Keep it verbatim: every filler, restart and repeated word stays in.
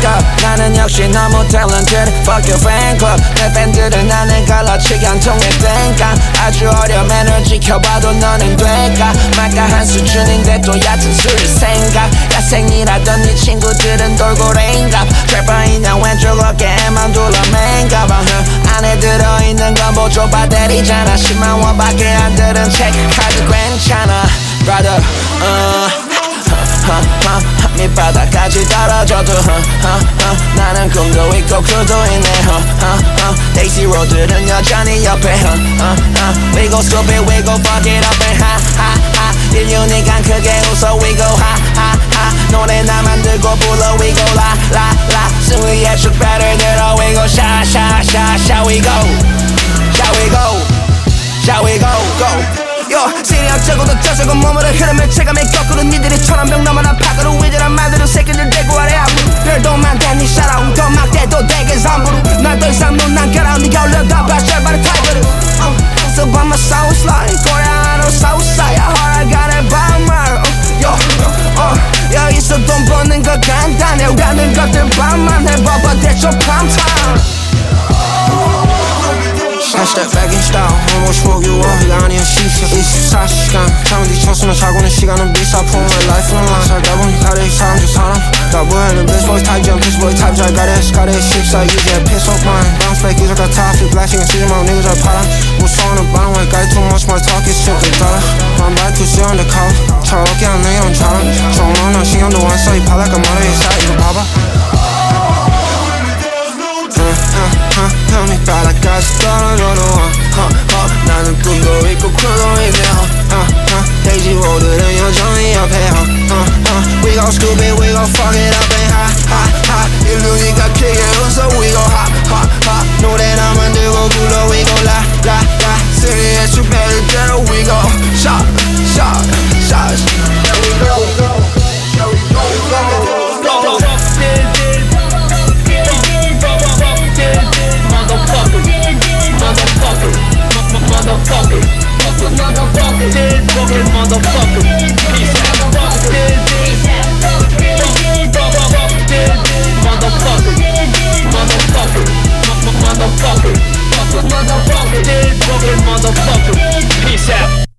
up. 나는 역시 너무 talented. Fuck your fan club. 내 팬들은 나는 갈라치기 한 통의 땡깡. 아주 어려 맨을 지켜봐도 너는 될까. 말까한 수준인데 또 얕은 술을 생각. 야생이라던 네 친구들은 돌고래인가. 트래퍼이나 왼쪽 어깨에만 둘러 맨가봐. 안에 들어있는 건 보조바 대리잖아. 십만 원밖에 안 들은 체크카드 괜찮아. Brother, uh 밑바닥까지 떨어져도 uh, uh, uh, 나는 꿈도 있고 쿨도 있네 uh, uh, uh, Daisy 로드는 여전히 옆에 uh, uh, uh, We go stupid, we go fuck it up and ha ha ha 인류니까 크게 웃어 we go ha ha ha 노래 나 만들고 불러 we go la la la 승리의 축배를 들어 we go sha sha sha shall we go Shall we go Shall we go go Yo, 시리학적으로 저적은 몸으로 흐름을 체감해 거꾸로 니들이 천원병 넘어나 파도로 위대한 말들은 새끼들 대고 아래 앞으로 별도 많대 니 샤라운 더 막대도 되게 삼부로 날 더 이상 눈 남겨라 니가 올려다 발절바를 타이거를 So by my south slide 고향으로 southside 허락하네 반말 Yo, uh, 여기서 돈 버는 거 간단해 가는 것들 반만 해봐봐 대처 밤time I step back in style, almost woke you up, 이가 아니야 시사 이십사 시간 잠을 뒤쳤으면 자고는 시간은 비싸 Put my life on line 살다 보니 다들 사람 중 사람 다보이는 bitch boy type jump, bitch boy type 잘 가래 스카레 십사 이제 piss off mine Bounce back 이제 다 top, black 신경 쓰지 마 niggas 잘 팔아 무서워는 방어에 too much more talk, it's shit 들 따라 I'm back to see on the couch 저렇게 안 내 형 잘함 정말 신경도 안 써 이 바닥과 머리에 쌓여 이거 봐봐 형이 바닥까지 떨어져도 uh, uh, 나는 꿈도 있고 쿨도 있네 uh, uh, Daisy 로드는 여전히 옆에 uh, uh, uh, We gon' scoop it, we gon' fuck it up and ha ha ha 일루니까 크게 웃어 we go ha ha ha 노래 나 만들고 불러 we go la la la 승리의 축배를 들어 we go shot shot shot There we go There we go go go go Motherfucker, motherfucker, motherfucker, dead fucking motherfucker. Peace out, dead, dead, motherfucker, motherfucker, motherfucker, motherfucker, dead fucking motherfucker. Peace out.